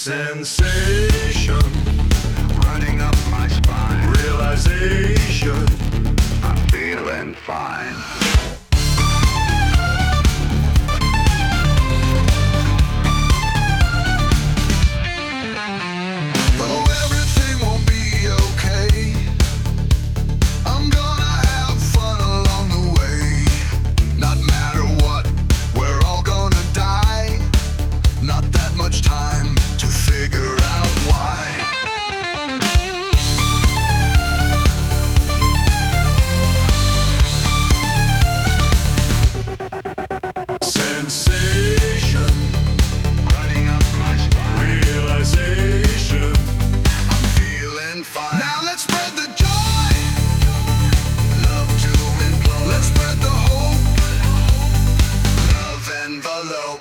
Sensation running up my spine. realization. I'm feeling fine. Though everything won't be okay, I'm gonna have fun along the way. Not matter what, we're all gonna die. Not that much time to figure out why. Sensation Running up my spine. realization. I'm feeling fine. Now let's spread the joy. Love to implode. Let's spread the hope. Love envelope.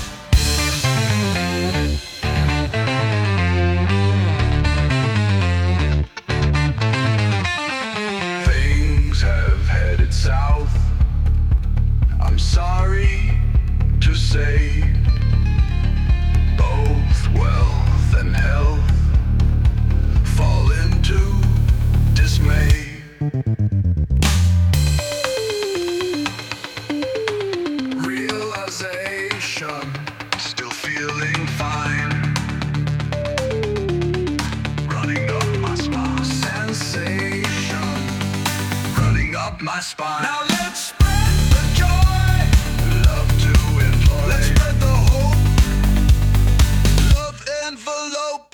Things have headed south. I'm sorry to say. Both wealth and health fall into dismay. Realization, still feeling fine. Running up my spine. Sensation, running up my spine. Now let's spread the joy. Love to employ. Let's spread the hope. Love envelope.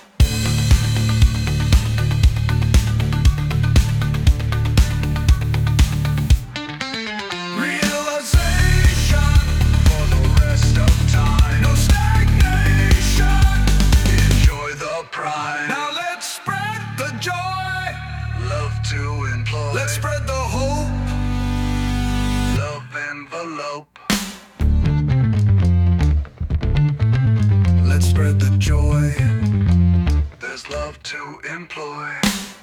Realization for the rest of time. No stagnation. Enjoy the pride. Now let's spread the joy. Love to employ. Let's spread the hope. Love envelope. Let's spread the joy. There's love to employ.